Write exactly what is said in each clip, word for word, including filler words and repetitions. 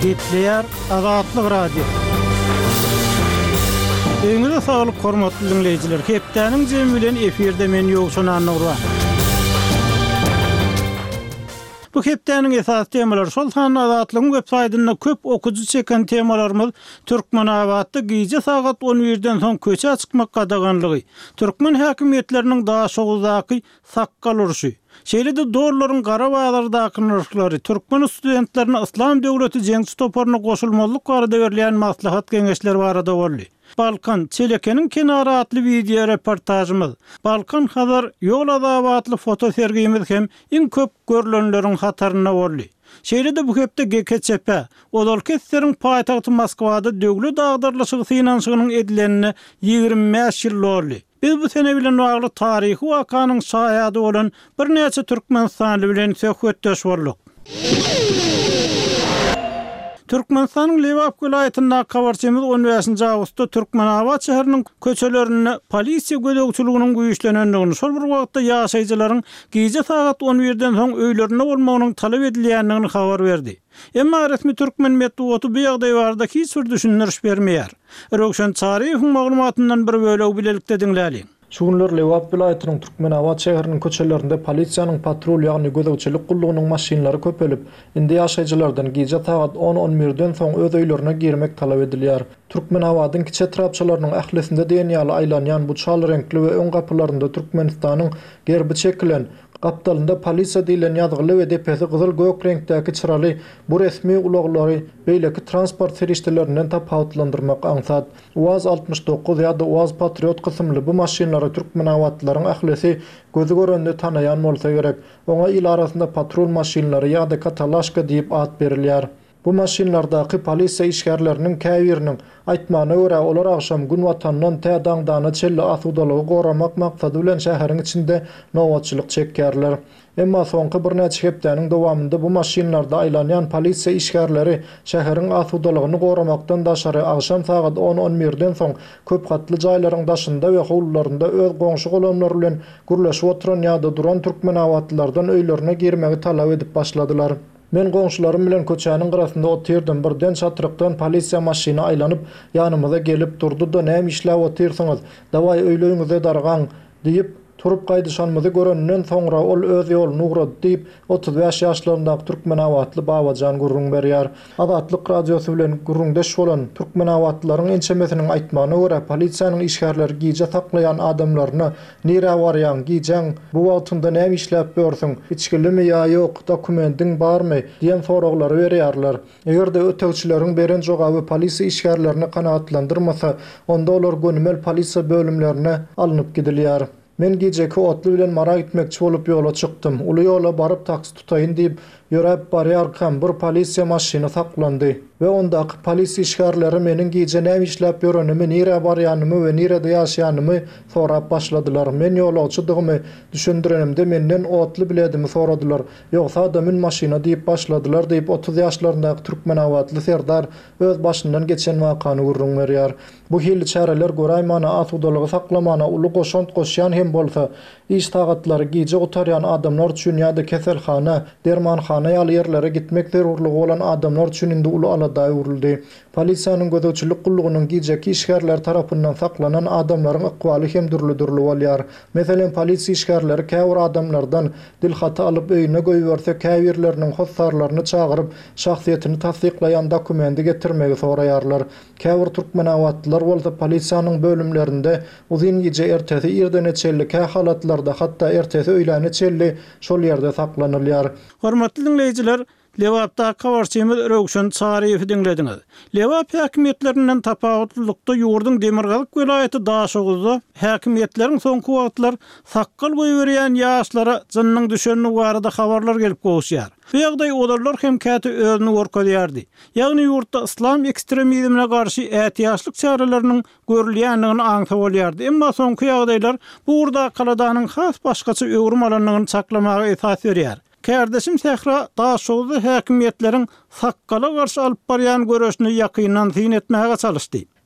Hitler Azatlyk Radio. Öňüňizde saglyk hormatly dinleýijiler. Hepdeniň jemi bilen efirde men ýogşan anyrwa. Bu hepdeniň esas temalary şol sany Azatlygyň websaýtynda köp okujy çeken temalarymyz Türkmen awatda gije sagat on birden soň köçe çykmak gadaganlygy, Türkmen häkimetleriniň daha şoguzdaky sakkal uruşy, şeýle-de dorlaryň gara bazardaky nurşlary, Türkmen studentlerine Islam döwleti jeňsi toparyna goşulmalyk barada berilýän maslahat geňeşleri barada boldy. Balkan Çelekeniň kenary atly video reportajymyz, Balkan habar ýol azabatly foto sergimiz hem iň köp görülenleriň hataryna boldy. Şeýle-de bu hepde G K C P, Odalkesteriň paýtagty Moskwada döwlet agdarlyşygy finansygynyň edilenine ýygrimi beş ýyl boldy. Biz bu sene bilen bagly taryhy wakanyň şahyady bolan bir näçe Türkmenistany bilen söhbetdeş boldyk. Türkmenistanyň Lewap vilayatynda kabarçymyz on beşinji awgustda Türkmenawat şäheriniň köçelerini polisiýa gödäkçiliginiň güýçlenendigini, şol bir wagtda ýaşaýjylaryň gije sagat on birden soň öýlerine bolmagynyň talap edilýändigini habar berdi. Emma resmi Türkmen medeniýeti bu ýagdaý barada hiç bir düşündiriş bermeýär. Rökşen taryhyň maglumatyndan bir böleg bilelikde diňläli. Şu günler Lewap vilayatynyň Türkmenawat şäheriniň köçelerinde polisiýanyň patrul ýagny gödäkçilik gullugynyň maşinlary köpelip, indi ýaşaýjylardan gije sagat on on birden soň öz öýlerine girmek talap edilýär. Türkmenawatyň kiçe trapçylarynyň ählisinde diýenýäli aýlanýan bu çal renkli we öň gapylarynda Türkmenistanyň gerbi çekilen Gapdalynda polisiýa diýilen ýazgyly we depesi gyzyl gök renkdäki çyraly bu resmi ulaglary beýleki transport serişdelerinden tapawutlandyrmak aňsat. Uaz altmış dokuz ýa-da Uaz Patriot kysymly bu maşinlary Türkmenawatlaryň ählisi gözü görende tanaýan bolsa gerek. Oňa il arasynda patrul maşinlary ýa-da katalaşka diýip at berilýär. Bu maşinlardaky polisiýa işgärleriniň käbiriniň aýtmagyna görä olar akşam gün watandan tädaňdana çelle asudalygy goramak maksady bilen şäheriň içinde nowatçylyk çekýärler. Emma soňky bir näçe hepdeniň dowamında bu maşinlarda aýlanýan polisiýa işgärleri şäheriň asudalygyny goramakdan daşary akşam sagat on on birden soň köp gatly jaýlaryň daşynda we howlularynda öz goňşy golanlar bilen gürleşip oturan ýa-da duran Türkmenawatlardan öýlerine girmegi talap edip başladylar. Men goňşularym bilen köçäniň garasynda otyrdım. Birden çatrykdan polisiýa maşyny aýlanyp ýanymyza gelip durdy-da "Näme işläp otyrsyňyz? Daway öýleýiňize dargaň" diýip turup gaýdyşanmyzy görenden soňra ol öz ýoluny ugrady diýip otuz beş ýaşlaryndaky Türkmenawatly Babajan gurrun berýär. Azatlyk radiosy bilen gurrundeş bolan Türkmenawatlaryň ençemesiniň aýtmagyna görä polisiýanyň işgärleri gije saklaýan adamlaryny "Nire barýan gijeň? Bu wagtynda näme işläp bersiň? Içkilimi ýa ýok? Dokumentiň barmy?" diýen soraglary berýärler. Eger-de ötegçileriň beren jogaby polisiýa işgärlerini kanaatlandyrmasa, onda olar gönümel polisiýa bölümlerine alınıp gidilýär. Men gejeki otly bilen mara gitmekçi bolup ýola çykdym. Uly ýola baryp taksi tutaýyn diýip ýörep barýarkam bir polisiýa maşyny saklandy we ondaky polisiýa işgärleri meniň gije näme işläp ýörenimi, nire barýanymy we nirede ýaşaýanymy sorap başladylar. Men ýolagçydygymy düşündirenimde menden otly biledimi soradylar. Ýogsa adamyň maşyna diýip başladylar diýip otuz ýaşlaryndaky Türkmenawatly Serdar öz başyndan geçen wakany gurrun berýär. Bu hili çäreler goraýmana asudalygy saklamana uly goşant goşýan hem bolsa, iş tagatlary gije otarýan adamlar üçin ýa-da keselhana, dermanhana ýaly ýerlere gitmek zerurlygy bolan adamlar üçin indi uly alada urildi. Polisiýanyň gödäkçilik gullugynyň gijeki işgärler tarapyndan saklanan adamlaryň ykbaly hem dürli-dürli bolýar. Meselen, polisiýa işgärleri käbir adamlardan dilhata alyp öýüne goýberse, käbirleriniň hossarlaryny çagyryp şahsiýetini tasdiklaýan dokumenti getirmegi soraýarlar. Käbir Türkmenawatlylar bolsa polisiýanyň bölümlerinde uzun gije ertesi irden çelli halatlarda hatda ertesi öýläne çelli şol ýerde saklanylýar. Hormatly dinleýijiler, Lewapda kabarçymyz Rökşen taryhy dinlediňiz. Lewap häkimetlerinden tapawutlykda ýurduň Demirgazyk vilayaty daşoguzda häkimetleriň soňky wagtlar sakkal goýberýän ýaşlara jynyň düşenini barada habarlar gelip goýuşýar. Bu ýagdaý olarlar hem käte özüni gorkadýardy. Ýagny ýurtda islam ekstremizmine garşy ätiýaşlyk çareleriniň görülýändigini aňsap bolýardy. Emma soňky ýagdaýlar bu urda kaladanyň has başgaça öwrüm alanlygyny saklamaga esas berýär. Kardeşim Sehra Daşoguzda häkimetleriň sakkala garşy alyp barýan görüşini ýakyndan syn etmäge çalyşdy.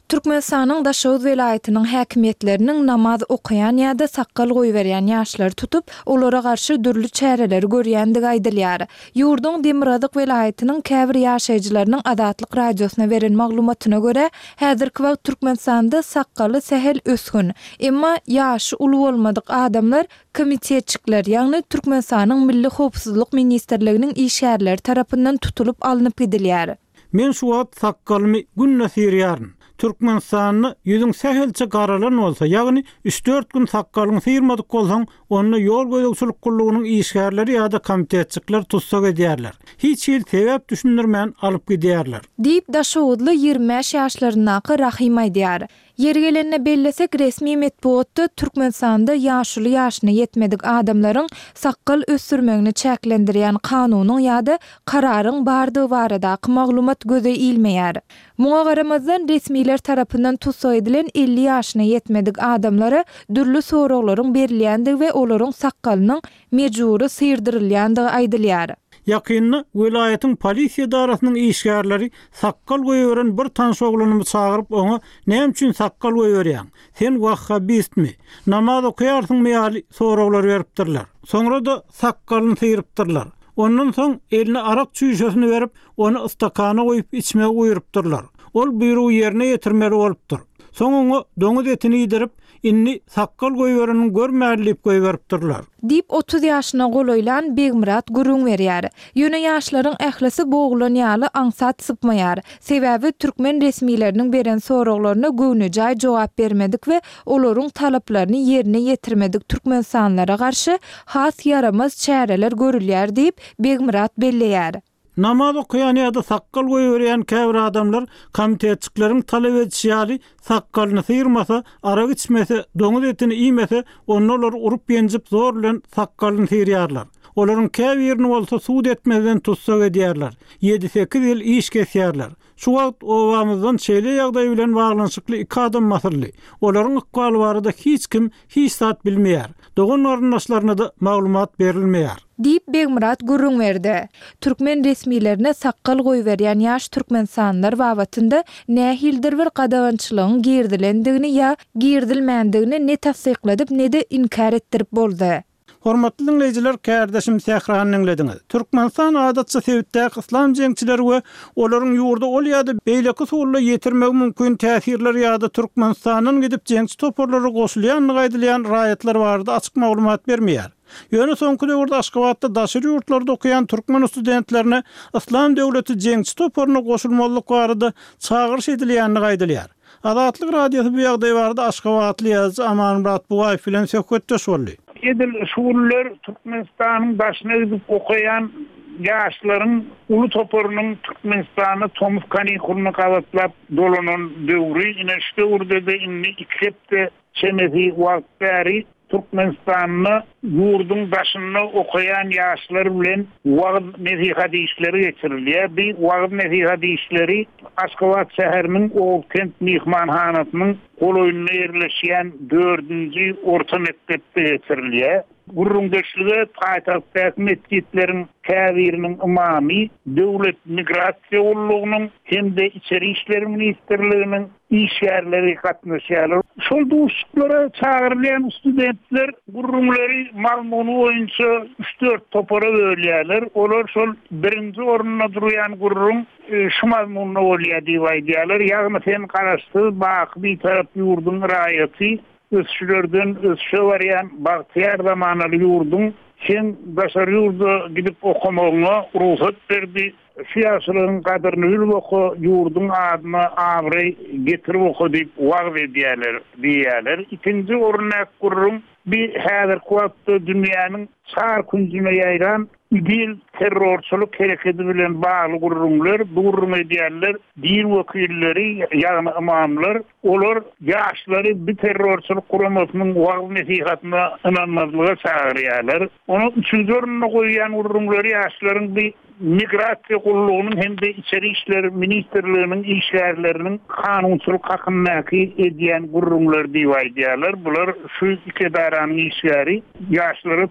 Türkmenistanyň Daşowuz welaýatynyň häkimetleriniň namaz okuyan ýa-da sakkal goýberýän ýaşlary tutup, olara garşy dürli çäreler görýändigi aýdylýar. Ýurdun Demirazyk welaýatynyň käbir ýaşaýjylarynyň Adatlyk radiosuna beren maglumatyna görä, häzirki wagt Türkmenistanda sakkaly sähel ösgün. Emma ýaşy uly bolmadyk adamlar komitetçikler, ýagny Türkmenistanyň Milli Howpsuzlyk Ministrliginiň işgärleri tarapyndan tutulup alınıp gidilýär. Men şu wagt sakkalymy gün näsirýäryn. Türkmenistanyny ýüzüň sähelçe garalan bolsa, ýagny üç dört gün sakkalyň syrmadyk bolsaň, onu ýol goýdugçylyk gullugynyň işgärleri ýa-da komitetçikler tutsak edýärler. Hiç ýyl sebäp düşündirmän alyp gidýärler. Diýip Daşowuzly ýygrimi beş ýaşlarynaky Rahim aýdýar. Yergelenine bellesek resmi metbuatda Türkmenistanda ýaşuly ýaşyna ýetmedik adamlaryň sakkal ösürmegini çäklendirýän kanunyň ýa-da kararyň bardygy baradaky maglumat göze ilmeýär. Muňa garamazdan resmiler tarapyndan tutsak edilen elli ýaşyna ýetmedik adamlara dürli soraklaryň berilýändigi we olaryň sakkalynyň mejbury syrdyrylýandigi aýdylýar. Ýakynny welaýatyň polisiýa darasynyň işgärleri sakkal goýberen bir tanış oglanymy çagyryp oňa näme üçin sakkal goýberýän? Sen wahhabistmi? Namaz okuýarsyňmy ýaly soraglary beripdirler. Soňra da sakkalyny syrypdyrlar. Ondan soň eline arak çüýşesini berip, onu ystakana goýup içmege goýurypdyrlar. Ol buýrugy ýerine ýetirmeli bolupdyr. Soň oňa doňuz etini ýedirip, inni sakkal goýbereni görmälip goýberipdirler. Dip otuz ýaşyna goloýlan Begmirat gurrun berýär. Ýöne ýaşlaryň ählisi boğulan ýaly aňsat sypmaýar. Sebäbi türkmen resmileriniň beren soraklaryna göwnüjay jogap bermedik we olaryň talaplaryny ýerine ýetirmedik türkmensanlara garşy has yaramaz çäreler görülýär diýip Begmirat belleýär. Namaz okuyan ýa-da sakkal goýberýän käbir adamlar komitetçikleriň talap etýäli sakkalyny syrmasa, arak içmese, doňuz etini iýmese, onlar urup ýenjip zor bilen sakkalyny syrýarlar. Olaryň käbirini bolsa suud etmeden tutsak edýärler. yedi sekiz ýyl iş kesýärler. Şu wagt obamyzdan şeýle ýagdaý bilen baglanyşykly iki adam masaly. Olaryň ykbaly barada hiç kim hiç zat bilmeýär. Dogan orundaşlaryna da maglumat berilmeýär. Diýip Begmirat gurrun berdi. Türkmen resmilerine sakkal goýberýän ýaş türkmensanlar wagtynda nähildir bir gadawançylygyň girdilendigini ýa girdilmändigini ne tassykladyp ne de inkar etdirip boldy. Hormatly dinleyijiler, kärdeşim Sähranyň dinlediňiz. Türkmenistan adatça sebäpde islam jeňçileri we olaryň ýurda ol ýa-da beýleki suwla ýetirmek mümkin täsirler ýa-da Türkmenistanyň gidip jeňçi toporlary goşulýan gaýdylýan raýatlar barada açyk maglumat bermeýär. Ýöne soňky döwürde Aşgabatda daşary ýurtlarda okuyan türkmen studentlerine islam döwleti jeňçi toporyna goşulmalyk barada çagyryş edilýänini gaýdylýar. Adatlyk radiosu bu ýagdaý barada Aşgabatly ýazgy Amanmurat Bugaýew bilen söhbetdeş boldy. Edil şuurlar Türkmenistan'ın başına gidip okuyan yaşların ulu toporunyň Türkmenistany Tomuz kanikulunu kavatlap dolanan döwri ine şu döwürde de inni iklepde çemezi wagt bäri Türkmenistanyny ýurdun başyna okuyan yaşlar bilen wagt nesihat işleri geçirilýär. Bir wagt nesihat işleri Aşgabat şäheriniň Owkent mihmanhanasynyň goloýuna ýerleşýän dördünji orta mekdepde geçirilýär. Gurrun döşlüge paýtagtdaky mesgitleriň käbiriniň imamy, döwlet migrasiýa gullugynyň hem-de içeri işleri ministrliginiň işgärleri gatnaşýarlar. Şol duşluklara çağırılan studentler gurrunlary malmuny boýunça üç dört topora bölýärler. Olar şol birinji orunda durýan gurrun şu malmuny bolýar diýip aýdýarlar. Ýagny sen garaşdy, bak bir tarap ýurdun raýaty ösçülerden ösçe varyan Bagtyar zamanaly ýurdun sen daşary ýurda gidip okumagyna ruhsat berdi. Siýasylygyň kadyryny bilip oku, ýurdun adyna abry getirip oku diýip wagt edýärler diýärler. İkinji ornak gurrun bir häzir wagtda dünýäniň çar kunjuna ýaýran idil terrorçylyk hereketi bilen bagly gurrunlar, bu gurrun edýärler, din wekilleri, ýagny imamlar, olar ýaşlary bir terrorçylyk guramasynyň wagt nesihatyna inanmazlyga çagyrýarlar. Onu üçünji oruna goýýan gurrunlary ýaşlaryň bir migrasiýa gullugynyň hem-de içeri işler ministrliginiň işgärleriniň kanunçylyk hakyndaky edýän gurrunlar diýip aýdýarlar. Bular şu iki daranyň işgäri ýaşlary Türkmenistan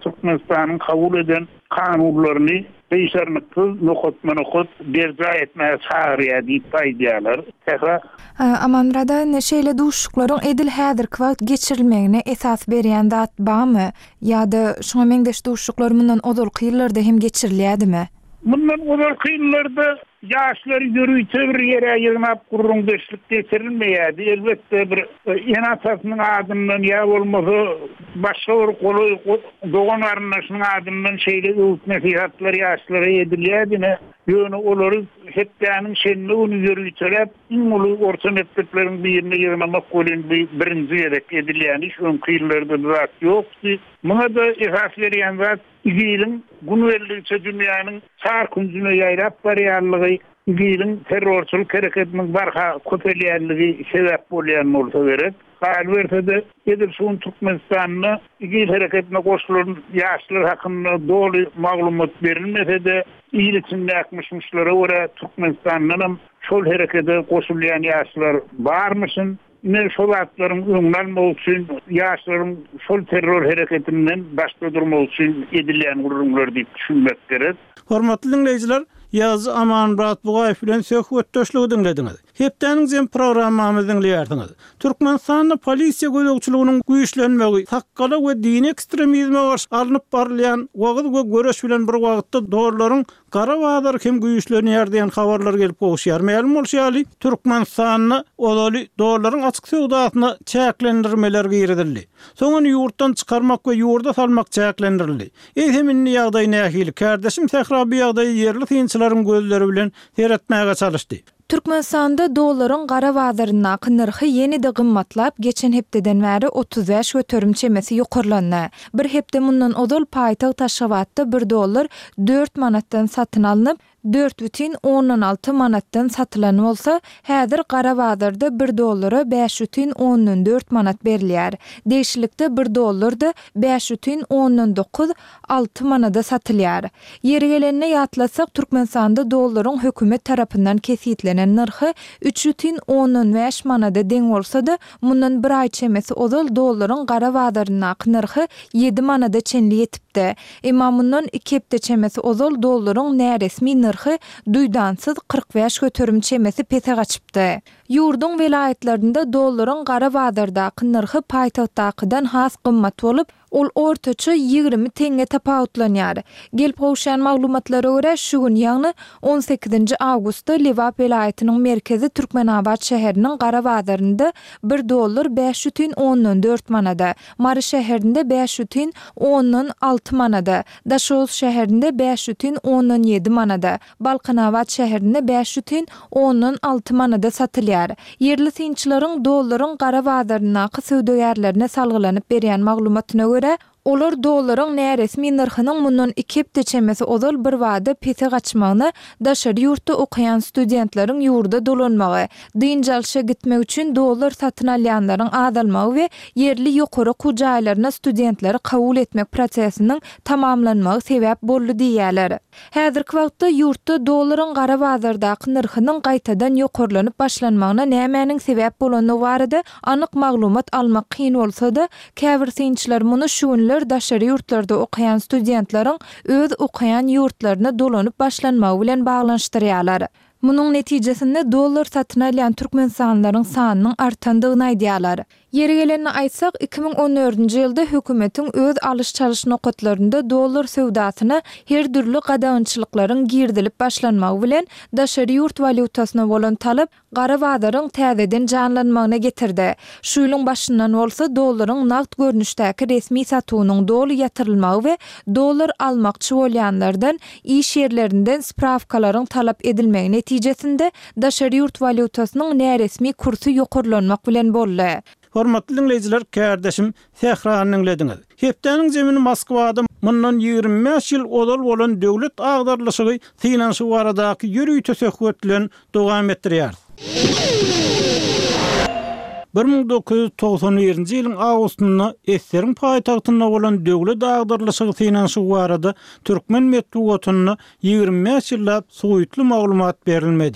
Türkmenistan'ın kabul eden kanunlarını beýşarnyksyz nokotmanokot berza etmäge çağırýar diýip aýdýarlar. Tekrar Amanrada neşeyle duşuklaryň edil häzirki wagt geçirilmegine esas berýän zat barmy? Ýa-da şoňa meňdeş duşuklar mundan ozalky ýyllarda hem geçirilýärmi? Bundan ozalky ýyllarda ýaşlary görüýte bir ýere ýygnap gurrun beşlik geçirilmeýärdi. Elbetde bir en asasynyň adymdan ýa bolmasa başga bir goly dogan arnaşynyň adymdan şeýle öwrütmek ýaşlara edilýärdi. Ýöne olary hepdäniň şeýle ony görüýtselep, iň uly orta mektepleriň birine ýygnamak bolan birinji ýerek edilýän iş öňki ýyllarda zat ýokdy. Muňa da esas berýän zat ýylyň günellikçe dünýäniň çarkynjyna ýaýrap barýarlygy, ýylyň terrorçylyk hereketiniň barha köpelýänligi sebäp bolýan bolsa gerek. Halbuki edil şuň Türkmenistanyň ýyl hereketine goşulan ýaşlar hakynda doly maglumat berilmese de ýylyçynda akmışmyşlara görä Türkmenistanyň şol herekete goşulýan ýaşlar barmyşyn? Ne şol atlaryň öňlenmek üçin ýaşlaryň şol terror hereketinden başga durmak üçin edilýän gurulmalar diýip düşünmek gerek. Hormatly dinleýijiler, Ýazy Amanmurat Bugaýew bilen söhbetdeşligi dinlediňiz. Hepdeniň programmamyzy dinleýärdiňiz. Türkmenistanyň polisiýa gözegçiliginiň güýçlenmegi, takkala we dini ekstremizme garşy alınıp barylýan wagt we göreş bilen bir wagtda dogrulyň gara wagtlar hem güýçlenýär diýen habarlar gelip goşýar. Ma'lum bolýarly, Türkmenistanyň olaly dogrulyň açyk sowdasyna çäklendirmeler giridildi. Soňra ýurtdan çykarmak we ýurda salmak çäklendirildi. Eýheminni ýagdaý nähili kardeşim Tehrabi ýagdaý ýerli tynçylaryň gözleri bilen seretmäge çalışdy. Türkmenistanda dollaryň gara wagtlaryna narhy ýeni-de gymmatlap, geçen hepdeden bäri otuz beş götürüm çemesi ýokarlandy. Bir hepde mundan odol paýtag Taşawatda bir dollar dört manatdan satyn alınıp, dört бүтін ondan alty manatdan satylan bolsa, häzir gara wagtlarda bir dollara beş бүтін ondan dört manat berilýär. Değişiklikde bir dollarda beş бүтін ondan dokuz alty manada satylýar. Ýeri gelenine ýatlasak, Türkmenistanda dollaryň hökümet tarapyndan kesitlenen narhy üç бүтін ondan beş manada deň bolsa-da, mundan bir aý çemesi odol dollaryň gara wagtlaryna narhy ýedi manada çenli ýetipdi. Emamyndan iki hepde çemesi odol dollaryň näresmi narhy duýdansyz qırk beş götürüm çemesi pete gaçypdy. Ýurdun welaýetlerinde dollaryň gara wagtlardaky narhy paýtagtdakydan has gymmat bolup, ol ortaça ýygrimi teňe tapawutlanýar. Gelip goşan maglumatlara görä şu gün ýagny on sekizinji awgustda Lewap welaýetiniň merkezi Türkmenabad şäheriniň gara wagtlarynda bir dollar beş бүтін ondan dört manada, Mary şäherinde beş бүтін ondan alty manada, Daşoz şäherinde beş бүтін ondan ýedi manada, Balkanabad şäherinde beş бүтін ondan alty manada satylýar. Yerli tynçylaryň dollaryň gara wagtlaryna sowdagarlarına salgylanyp berýän maglumatyna görä, olar dollaryň näresmi narhynyň mundan iki hepde çemesi odal bir wagtda pete gaçmagyny, daşary ýurtda okuyan studentlaryň ýurda dolanmagy, dynjalşa gitmek üçin dollar satyn alýanlaryň azalmagy we yerli ýokary kujaýlaryna studentleri kabul etmek prosesiniň tamamlanmagy sebäp boldy diýýärler. Häzirki wagtda ýurtda dollaryň gara wagtlardaky narhynyň gaýtadan ýokarlanyp başlanmagyna nämenin sebäp bolanyny barada anyk maglumat almak kyn bolsa-da, käbir tynçylar muny şu daşary ýurtlarda okuyan studentlaryň öz okuyan ýurtlaryna dolanyp başlanmagy bilen baglanşdyrýarlar. Munyň netijesinde dollar satyn alýan türkmenistanylaryň sanynyň artandygyny aýdýarlar. Ýeri gelenine aýtsak, iki ming on dördünji ýylda hökümetiň öz alış çalış nokatlarynda dollar sowdasyna her türlü gadagynçylyklaryň girdilip başlanmagy bilen daşary ýurt valyutasyna bolan talap gara wagtlaryň täzeden janlanmagyna getirdi. Şu ýylyň başyndan bolsa dollaryň nagt görnüşdäki resmi satywynyň doly ýatyrylmagy we dollar almakçy bolýanlardan iş ýerlerinden spravkalaryň talap edilmegi netijesinde daşary ýurt valyutasynyň näresmi kursy ýokarlanmak bilen boldy. Hormatly dinleýijiler, kardeşim Tehranyň dinlediňiz. Hepdeniň zemini Moskwada mundan ýygrimi beş ýyl odal bolan döwlet agdarlyşygy finansiýa baradaky ýürüýi tösekgötlen dowam etdirýär. bir ming dokuz yüz togson birinji ýylyň awgustynda Esteriň paýtagtynda bolan döwlet agdarlyşygy finansiýa barada türkmen medeniýetine ýygrimi beş ýyllap suýutly maglumat berilmedi.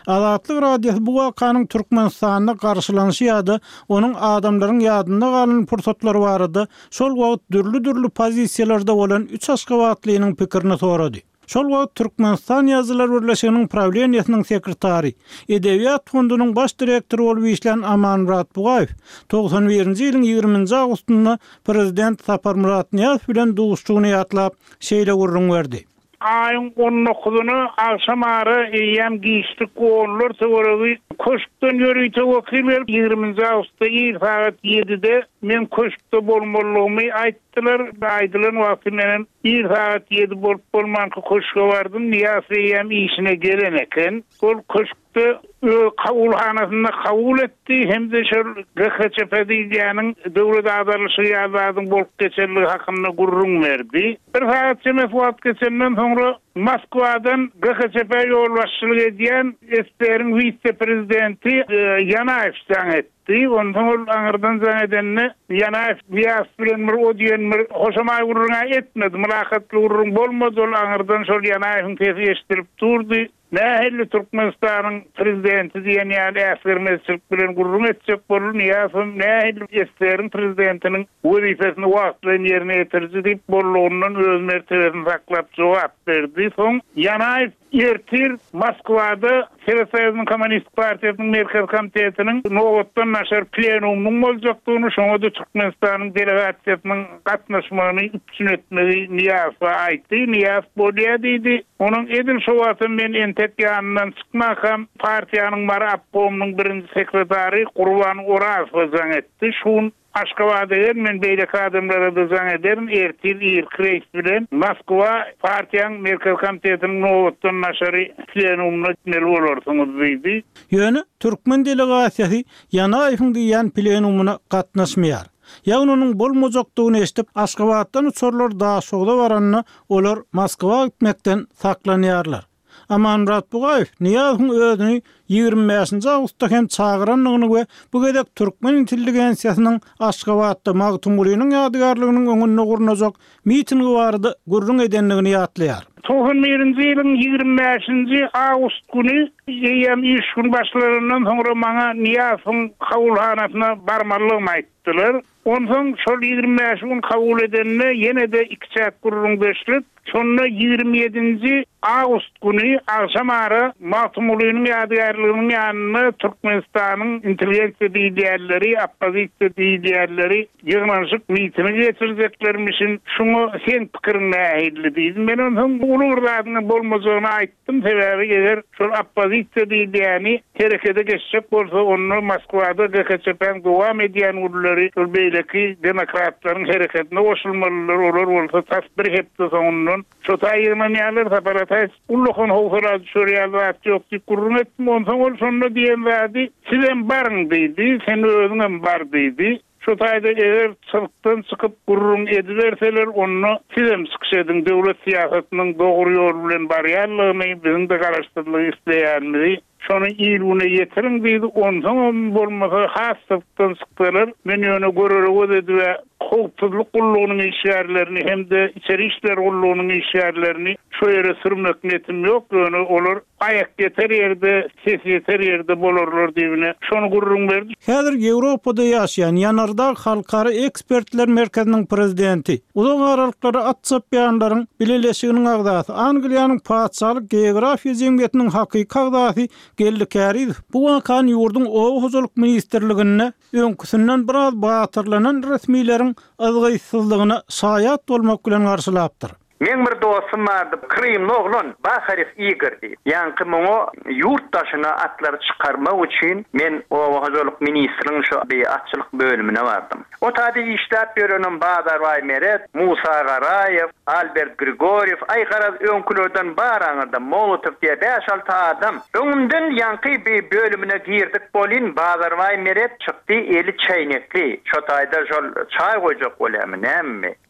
Azatlyk radiosu bu wakanyň Türkmenistanda garşylanýy ýa-da onuň adamlaryň ýadynda galan pursatlary barady. Şol wagt dürli-dürli pozisiýalarda bolan üç Aşgabatlynyň pikirini sorady. Şol wagt Türkmenistan Ýazylar Birleşiginiň Prawleniýasynyň sekretary, Edebiýat fondunyň baş direktory bolup işlän Amanmurat Bugaýew doksan birinji ýylyň ýigriminji awgustynda prezident Sapar Murat Niýazow bilen duguşçugyny ýatlap şeýle gurrun berdi. Ayın on dokuzuny akşamary eýem giýişdik goňlar töweregi köşkden ýörüýte wakil berip ýigriminji awgustda ýyl saat ýedide men köşkde bolmalygymy aýtdylar. Aýdylan wakty menen ýyl saat ýedi bolup bolmanky köşke bardym. Niýazow eýem işine gelen eken. Ol köşkde kabulhanasynda kabul etdi hem de şol G H C P diýýäniň döwlet adarlyşy ýazyň bolup geçenligi hakynda gurrun berdi. Bir saat çemes wagt geçenden soňra Moskwadan G H C P ýol başçylyk edýän Esteriň vice-prezidenti Yanayew jaň etdi. Ondan aňyrdan jaň edenne Yanayew Niýazow bilen bir o diýen bir hoşama gurrun etmedi. Mulahatly gurrun bolmady. Ol aňyrdan şol Yanayewiň tesi eşdirip durdy. Nähili Türkmenistanyň prezidenti diýen ýaly äsgermezçilik bilen gurrun etjek bolýar. Niýazow nähili Esteriň prezidentiniň wezifesini wagtly ýerine ýetirdi diýip bolýandan öz mertebesini saklap jogap berdi. Soň Yanayew ertir Moskwada Sowetyň Kommunist Partiýasynyň merkez komitetiniň nowatdan naşar plenumyň boljakdygyny, şoňa da Türkmenistanyň delegasiýasynyň gatnaşmagyny üpçün etmegi Niýazow aýtdy. Niýazow bolýa diýdi. Onuň edil şowatyn men entek ýanyndan çykmakam partiýanyň bar apkomynyň birinji sekretary Gurban Orazow jaň etdi. Şun Aşgabatda men beýle adamlara da jaň ederim. Ertir ýyl kreis bilen Moskwa partiýanyň merkez komitetiniň nowatdan naşary plenumyna gitmeli bolarsyňyz diýdi. Ýöne Türkmen delegasiýasy Yanayewiň diýen plenumyna gatnaşmaýar. Ýagny onuň bolmajakdygyny eşitip Aşgabatdan uçurlar daha şogda baranyny olar Moskwa gitmekden saklanýarlar. Amanmurat Bugaýew Niýazowyň özüni ýygrimi beşinji awgustda hem çagyranlygyny we bu gedek Türkmen intelligensiýasynyň Aşgabatda magtumlygynyň ýadygarlygynyň öňünde gurunajak mitingi bardy gurrun edenligini ýatlaýar. doksan birinji ýylyň ýygrimi beşinji awgust güni eýem iş gün başlaryndan soňra maňa Niýazowyň kabulhanasyna barmalygymy aýtdylar. Ondan şol ýygrimi beş gün kabul edenne ýene de iki çäk gurrun beşlip, şonda ýygrimi ýedinji awgust güni akşamary magtumlygynyň ýadygarlygynyň ýanyna Türkmenistanyň intelligensiýa diýýärleri, oppozisiýa diýýärleri ýygnanyşyk mitini geçireceklermişin şunu sen pikirin nähili diýdim. Men onuň uluglaryny bolmajagyny aýtdym. Sebäbi eger şol oppozisiýa diýýäni herekete geçjek bolsa onu Moskwada G H C P'ň dowam edýän urlary şol beýleki demokratlaryň hereketine goşulmalylar olar bolsa tasbir hepde soňundan şu taýyrmanýarlar separatist ullugyň howsara düşürýärler ýok diýip gurrun etdim. Ondan ol şonda diýen wadi sizem baryň diýdi, sen özüňem bar diýdi. Şu taýda eger çykdan çykyp gurrun ediberseler onu sizem çykşadyň döwlet siýasatynyň dogry ýol bilen barýarlygyny biziň de garaşdyrlyk isleýärmiz. Şonu ýylyna ýetirin diýdi. Ondan bolmasa hassypdan çykdylar. Men ýöne görerek ödedi we howpsuzlyk gullugynyň işgärlerini hem de içeri işler gullugynyň işgärlerini şu ýere sürmek niyetim ýok. Ýöne olar aýak ýeter ýerde, ses ýeter ýerde bolarlar diýine şonu gurrun berdi. Häzir Ýewropada ýaşaýan Ýanardağ Halkara Ekspertler Merkeziniň prezidenti, ulan aralyklara atçap ýanlaryň bileleşiginiň agdasy, Angliýanyň paçalyk geografiýa jemgyýetiniň hakyky agdasy gellikäri bu wakan ýurdun owa huzurluk ministrligine öňküsünden biraz batyrlanan resmiýlerin azgysyzlygyna şaýat bolmak bilen garşylapdyr. Men bir dostum vardı, Krym oğlun, Bakharif Igor'di. Yankı moňa yurttaşyna atlar çykarmak üçin men o huzurluk ministriniň şu bir atçylyk bölümine bardım. O taýda işläp ýörenem Badar Vaymeret, Musa Garayev, Albert Grigoriev, aýgaraz öňkülerden baraňyrda Molotov diýe beş alty adam. Öňümden yankı bir bölümine girdik bolin, Badar Vaymeret çykdy eli çeýnekli. Şu taýda şol çaý goýjak bolarmy näme?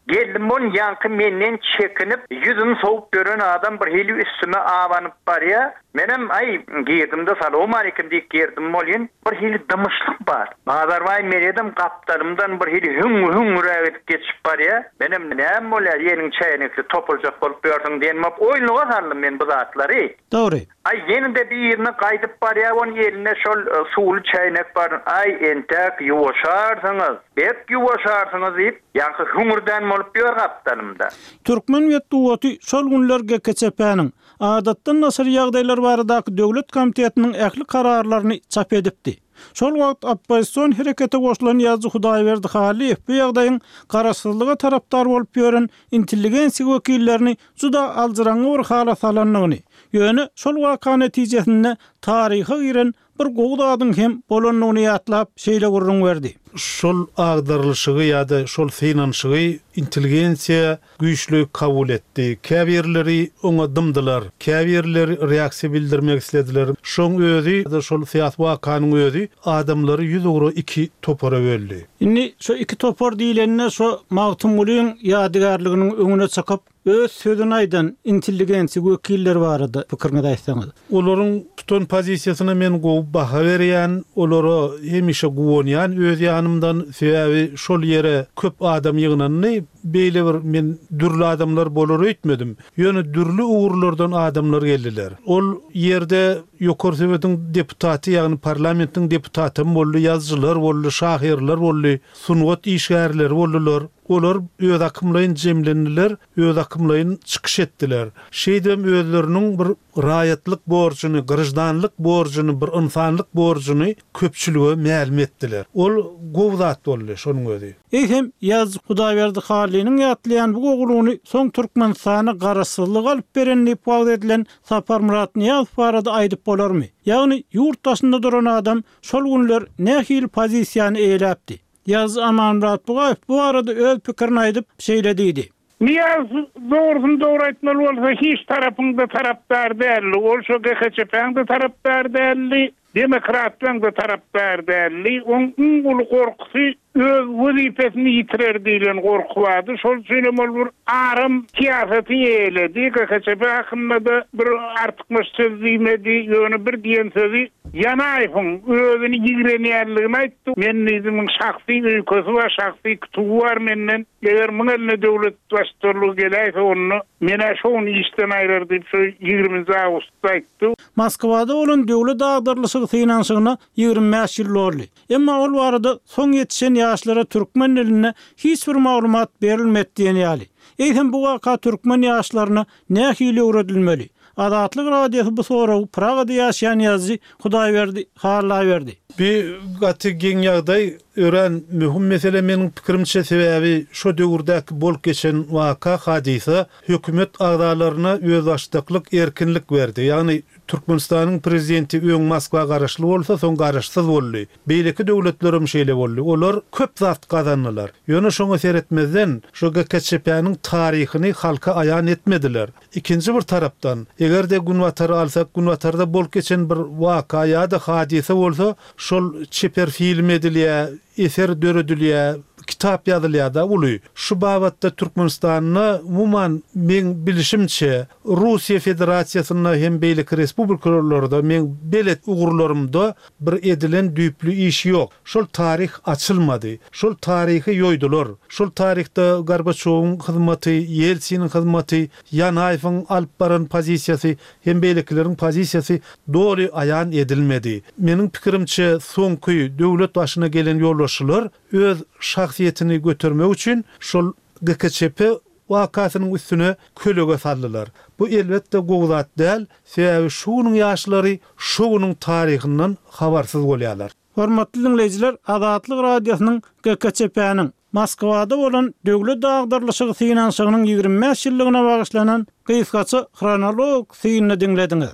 Geldim bol yankı menden çekinip yüzünü soğuk gören adam bir hili üstüme avanıp var ya. Menem ay girdimde salamu aleyküm deyip girdim bolin bir hili dımışlık var. Nazarvay meredim kaptanımdan bir hili hüngür hüngür edip geçip var ya. Menem ne molar yenin çayınıklı topulacak bolup gördün diyenmap oyunluğa saldım men bu zatları. Doğru. Ay yenide bir yerine kaydıp var ya, onun yerine şol uh, sulu çaynak var. Ay entek yuvaşarsınız, bek yuvaşarsınız deyip, yankı hüngürden olup bir kaptanımda. Türkmen ve Tuvatı şol günler G K C P'nin adatdan nasır yağdaylar barıdaki Döwlet Komitetinin ähli kararlaryny çap edipdi. Şol wagt oppozisiýon herekete goşulan Ýazy Hudaýberdi Haliýew bu ýagdaýyň garaşsyzlyga tarapdar bolup ýören intelligensiýa wekillerini juda aldyraňy bir hala salanyny, ýöne şol waka netijesinde taryha giren bir gowdadyň hem bolanyny ýatlap şeýle gurrun berdi. Şol agdarlyşygy ýa-da şol finansygy intelligensiýa güýçlü kabul etdi. Käbirleri oňa dymdylar. Käbirleri reaksiýa bildirmek istediler. Şoň özü da şol fiýat wakanyň özü adamlary yüz euro iki topara böldi. Indi şo iki topar diýilende şo Magtumulyň ýadygarlygynyň öňüne çykyp öz sözüni aýdan intelligensiýa wekilleri barady. Pikirňizi aýtsaňyz. Olaryň tutan pozisiýasyna men gowy baha berýän, olary hemişe gowonýan öz ýanymdan sebäbi şol ýere köp adam ýygnanyny beýle bir men dürli adamlar bolar öýtmedim. Ýöne dürli uğurlardan adamlar geldiler. Ol ýerde ýokary sebetiň deputaty ýagny parlamentiň deputaty boldy, ýazgylar boldy, şahyrlar boldy, sunwat işgärleri boldylar. Olar öz akymlaryň jemlendiler, öz akymlaryň çykyş etdiler. Şeýdem özleriniň bir raýatlyk borjyny, gyrjdanlyk borjyny, bir insanlyk borjyny köpçülige ma'lum etdiler. Ol gowzat boldy şonuň özi. Eýsem Ýazy Hudaýberdi Haliýewiň ýatlaýan bu gowluny soň Türkmenistana garaşsyzlyk alyp berenli ipag edilen Sapar Murat Niýazow barada aýdyp bolarmy? Ýagny ýurtdaşynda duran adam şol günler nähil pozisiýany eýläpdi. Ýazy Amanmurat Bugaýew bu arada öz pikirini aýdyp şeýlediydi. Niyaz doğrusun doğru etmeli olsa hiç tarafında taraftar değerli. Olsa G K C P'nin de taraftar değerli. Demokratların da taraftar değerli. Onun ulu korkusu öz vazifesini yitirer diyen korku vardı. Şol söylem olur arım siyaseti eyledi. G K C P hakkında da bir artmış söz diymedi. Yönü bir diyen sözü yanayfın özünü yigreniyerliğine ayttı. Mennizmin şahsi öyküsü var, şahsi kütübü var menden. Eğer bunun eline devlet baştorluğu geleyse onu mena şoğunu işten ayırır deyip şu yigirminci Ağustos'ta ayttı. Moskvada olan döwlet agdarlyşygy finansygyna ýygrimi beş ýyl boldy. Emma ol barada soň ýetişen ýaşlara türkmen diline hiç bir maglumat berilmedi diýen ýaly. Eýsem bu waka türkmen ýaşlaryna nähili öwredilmeli. Adatlyk radiosu bu soraw Pragada ýaşaýan Ýazy Hudaýberdi Halaýew. Bir gaty geň ýagdaý ören mühim mesele meniň pikirimçe sebäbi şo döwürdäki bolup geçen waka hadisa hökümet agdalaryna öz başdaklyk erkinlik berdi. Ýagny Türkmenistanyň prezidenti öň Moskwa garaşly bolsa, soň garaşsyz boldy. Beýleki döwletlerim şeýle boldy. Olar köp zat kazandylar. Ýöne şoňa seretmezden şo G K C P'niň taryhyny halka aýan etmediler. Ikinji bir tarapdan, egerde Günwatary alsak, Günwatarda bolup geçen bir waka ýa-da hadisa bolsa, şol çeper film edilýär, eser döredilýär, kitap ýazylýar da uly. Şu babatda Türkmenistanyna umuman men bilişimçe Russiýa Federasiýasyna hem beýleki respublikalarda men belet ugurlarymda bir edilen düýplü iş ýok. Şol tarih açylmady. Şol taryhy ýoýdular. Şol tarihte Gorbaçowyň hyzmaty, Yeltsin'in hyzmaty, Ýanaýewiň alyp baran pozisiýasy hem beýlekileriň pozisiýasy dogry aýan edilmedi. Meniň pikirimçe soňky döwlet başyna gelen ýolbaşçylar öz şahsiýetini götürmek üçin şol G K C P wakasynyň üstüne kölege saldylar. Bu elbetde gowzat däl, sebäbi şunyň ýaşlary şunyň taryhyndan habarsyz bolýarlar. Hormatly dinleýijiler, Adatlyk radiosynyň G K C P'niň Moskvada bolan döwlet agdarlyşygy finansygynyň ýygrimi beş ýyllygyna bagyşlanan gysgaça kronolog synyny dinlediňiz.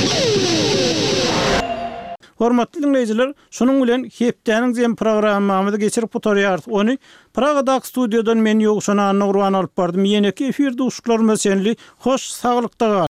Hormatly dinleýijiler, şonuň bilen hepdeniň jem programmamyzy geçirip oturýar. Ony Pragadaky studiodan men ýogşana Nurwan alyp bardym. Ýene-ki efirde uşuklar meselli hoş saglykda